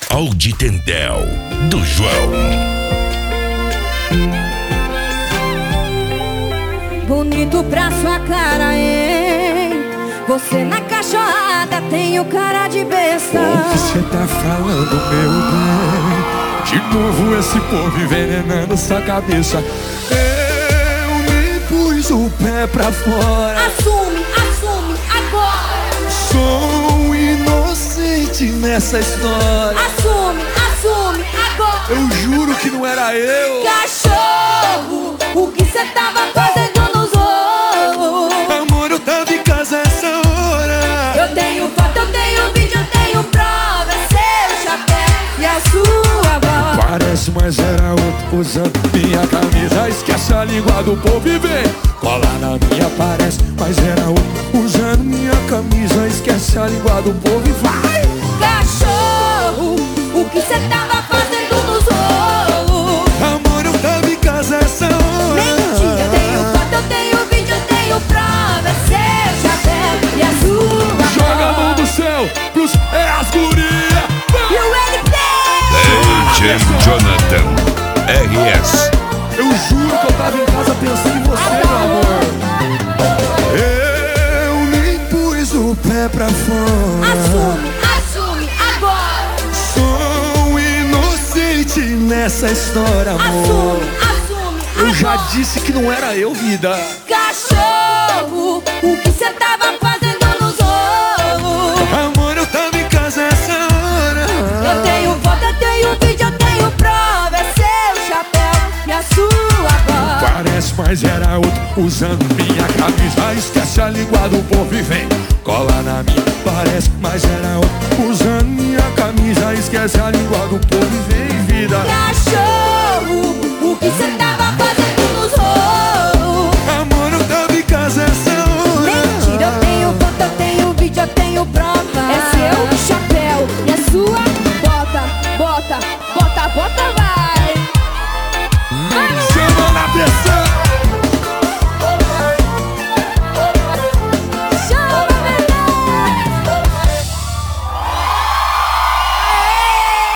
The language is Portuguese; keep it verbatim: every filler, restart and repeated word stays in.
Auditendel do João. Bonito pra sua cara, hein? Você na cachorrada tem o cara de besta. O que cê tá falando, meu bem? De novo esse povo envenenando sua cabeça. Eu nem pus o pé pra fora. Assume, assume, agora. Sou inocente nessa história. Assume, assume, agora. Eu juro que não era eu. Cachorro, o que cê tava fazendo nos ovos? Amor, eu tava em casa essa hora. Eu tenho foto, eu tenho vídeo, eu tenho prova. É seu chapéu e a sua voz. Parece, mas era outro usando minha camisa. Esquece a língua do povo e vem cola na minha. Parece, mas era outro usando minha camisa. Esquece a língua do povo e vai. Cachorro, o que cê tava fazendo nos ovos? Amor, eu tava em casa essa hora. Mentira, eu tenho foto, eu tenho vídeo, eu tenho prova. É seu chapéu e a sua Joga a mão voz. do céu pros é as guria. E o L P D J Jonathan R S. Eu juro que eu tava em casa pensando em você, meu amor. Eu nem pus o pé pra fora. Assume, assume, agora. Sou inocente nessa história, amor. Assume, assume, Eu já agora. disse que não era eu, vida. Cachorro, o que cê tava fazendo nos ovos? Amor, eu tava em casa essa hora. Eu tenho foto, eu tenho vídeo, eu tenho prova. É seu chapéu e a sua voz. Parece, mas era outro usando minha camisa. Esquece a língua do povo e vem cola na minha. Parece, mas era outro usando minha camisa. Esquece a língua do povo e vem, vida. Cachorro,